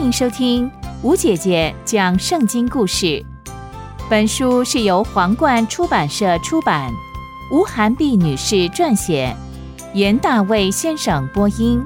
迎收听吴姐姐讲圣经故事。本书是由皇冠出版社出版，吴涵碧女士撰写，严大卫先生播音。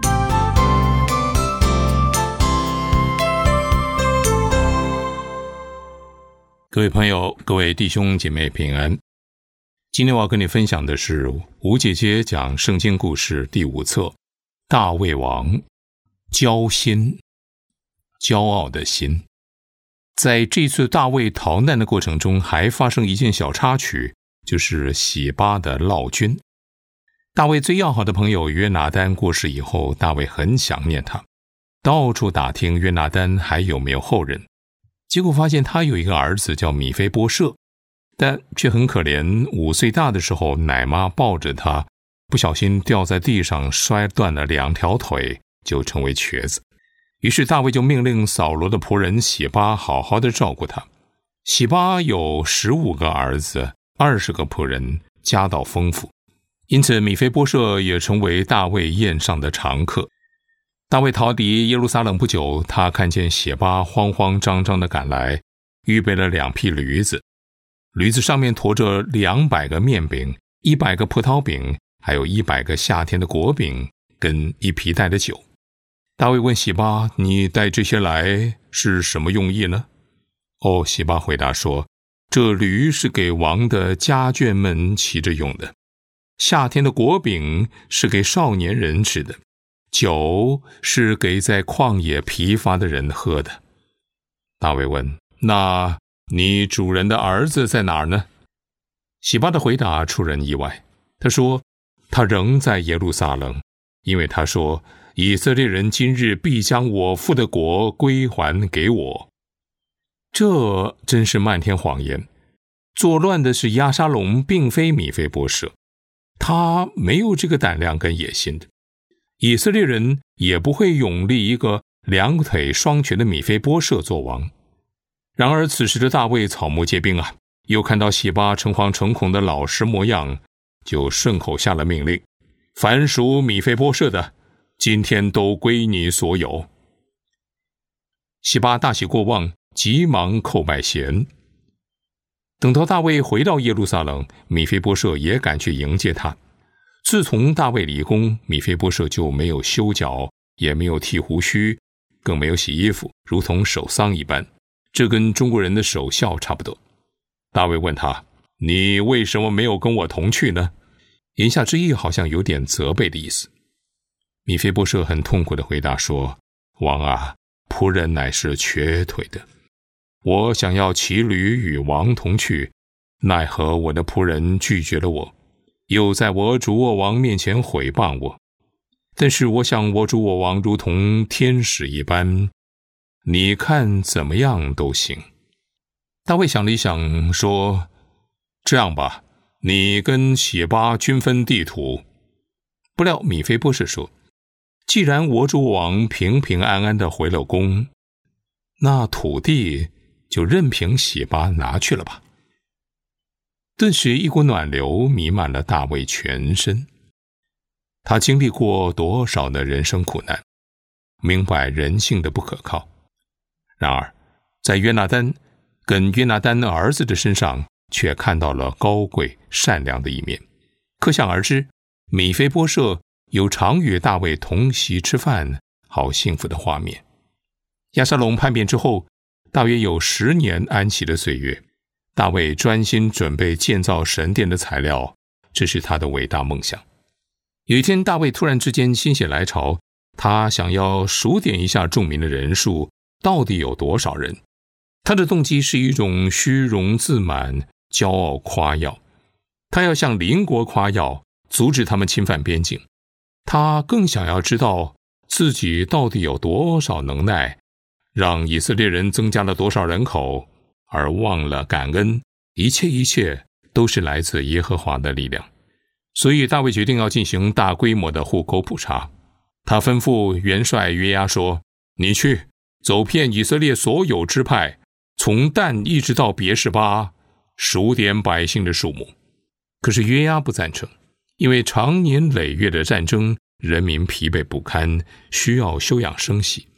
各位朋友，各位弟兄姐妹平安。今天我要跟你分享的是吴姐姐讲圣经故事第5册，大卫王骄心，骄傲的心。在这次大卫逃难的过程中，还发生一件小插曲，就是洗巴的闹军。大卫最要好的朋友约拿单过世以后，大卫很想念他，到处打听约拿单还有没有后人。结果发现他有一个儿子叫米非波设，但却很可怜，5岁大的时候奶妈抱着他，不小心掉在地上，摔断了2条腿，就成为瘸子。于是大卫就命令扫罗的仆人洗巴好好的照顾他。洗巴有15个儿子，20个仆人，家道丰富，因此米非波设也成为大卫宴上的常客。大卫逃离耶路撒冷不久，他看见洗巴慌慌张张地赶来，预备了2匹驴子，驴子上面驮着200个面饼，100个葡萄饼，还有100个夏天的果饼，跟1皮袋的酒。大卫问洗巴，你带这些来是什么用意呢？洗巴回答说，这驴是给王的家眷们骑着用的，夏天的果饼是给少年人吃的，酒是给在旷野疲乏的人喝的。大卫问，那你主人的儿子在哪儿呢？洗巴的回答出人意外，他说，他仍在耶路撒冷，因为他说，以色列人今日必将我父的国归还给我。这真是漫天谎言。作乱的是押沙龙，并非米非波设，他没有这个胆量跟野心的。以色列人也不会拥立一个2腿双瘸的米非波设做王。然而此时的大卫草木皆兵啊，又看到洗巴诚惶诚恐的老实模样，就顺口下了命令，凡属米非波设的，今天都归你所有。洗巴大喜过望，急忙叩拜谢恩。等到大卫回到耶路撒冷，米非波设也赶去迎接他。自从大卫离宫，米非波设就没有修脚，也没有剃胡须，更没有洗衣服，如同守丧一般，这跟中国人的守孝差不多。大卫问他，你为什么没有跟我同去呢？言下之意好像有点责备的意思。米非波设很痛苦地回答说，王啊，仆人乃是瘸腿的，我想要骑驴与王同去，奈何我的仆人拒绝了我，又在我主我王面前毁谤我。但是我想我主我王如同天使一般，你看怎么样都行。大卫想了一想说，这样吧，你跟洗巴均分地土。不料米非波设说，既然我主王平平安安地回了宫，那土地就任凭洗巴拿去了吧。顿时一股暖流弥漫了大卫全身。他经历过多少的人生苦难，明白人性的不可靠。然而在约拿单跟约拿单儿子的身上，却看到了高贵善良的一面。可想而知，米非波设有常与大卫同席吃饭，好幸福的画面。押沙龙叛变之后，大约有10年安息的岁月，大卫专心准备建造神殿的材料，这是他的伟大梦想。有一天，大卫突然之间心血来潮，他想要数点一下众民的人数到底有多少人。他的动机是一种虚荣自满、骄傲夸耀，他要向邻国夸耀，阻止他们侵犯边境。他更想要知道自己到底有多少能耐，让以色列人增加了多少人口，而忘了感恩，一切都是来自耶和华的力量。所以大卫决定要进行大规模的户口普查。他吩咐元帅约押说，你去走遍以色列所有支派，从但一直到别是巴，数点百姓的数目。可是约押不赞成，因为长年累月的战争，人民疲惫不堪，需要休养生息。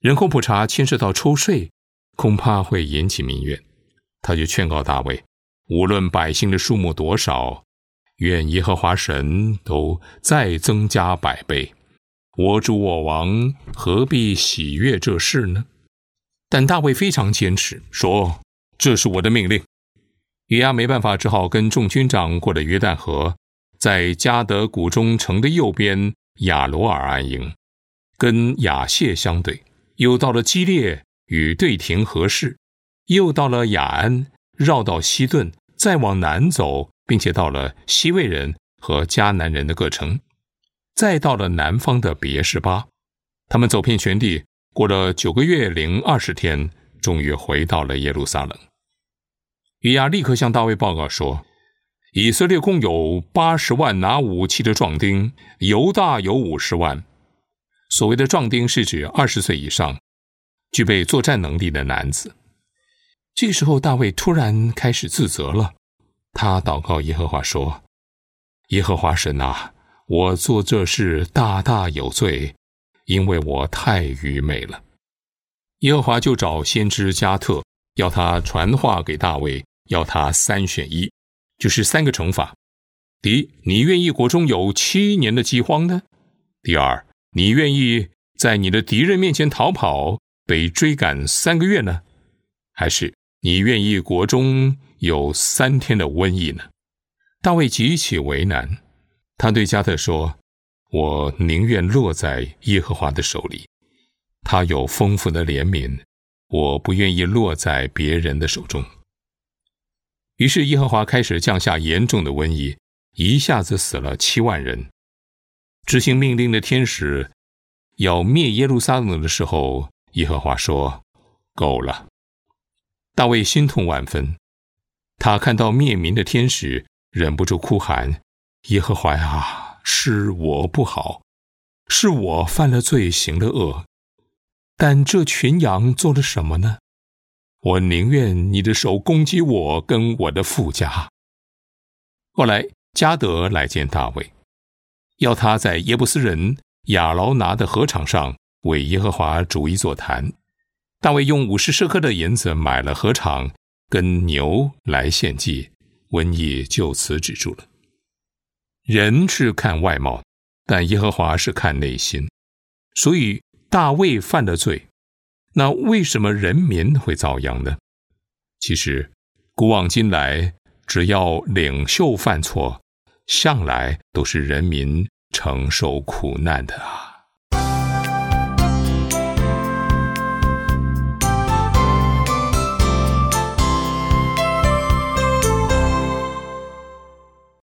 人口普查牵涉到抽税，恐怕会引起民怨。他就劝告大卫，无论百姓的数目多少，愿耶和华神都再增加100倍。我主我王何必喜悦这事呢？但大卫非常坚持，说这是我的命令。约押没办法，只好跟众军长过了约旦河，在迦得谷中城的右边亚罗尔安营，跟亚谢相对，又到了基列与对亭合适，又到了雅安，绕到西顿，再往南走，并且到了西魏人和迦南人的各城，再到了南方的别是巴。他们走遍全地，过了9个月零20天，终于回到了耶路撒冷。约押立刻向大卫报告说，以色列共有80万拿武器的壮丁，犹大有50万。所谓的壮丁是指20岁以上，具备作战能力的男子。这个时候大卫突然开始自责了，他祷告耶和华说，耶和华神啊，我做这事大大有罪，因为我太愚昧了。耶和华就找先知加特，要他传话给大卫，要他3选1，就是3个惩罚。第一，你愿意国中有7年的饥荒呢？第二，你愿意在你的敌人面前逃跑，被追赶3个月呢？还是你愿意国中有3天的瘟疫呢？大卫极其为难，他对加特说，我宁愿落在耶和华的手里，他有丰富的怜悯，我不愿意落在别人的手中。于是耶和华开始降下严重的瘟疫，一下子死了7万人。执行命令的天使要灭耶路撒冷的时候，耶和华说，够了。大卫心痛万分，他看到灭民的天使，忍不住哭喊，耶和华啊，是我不好，是我犯了罪，行了恶，但这群羊做了什么呢？我宁愿你的手攻击我跟我的父家。后来迦得来见大卫，要他在耶布斯人亚劳拿的禾场上为耶和华筑一座坛。大卫用50舍客的银子买了禾场跟牛来献祭，瘟疫就此止住了。人是看外貌，但耶和华是看内心。所以大卫犯了罪，那为什么人民会遭殃呢？其实古往今来，只要领袖犯错，向来都是人民承受苦难的啊。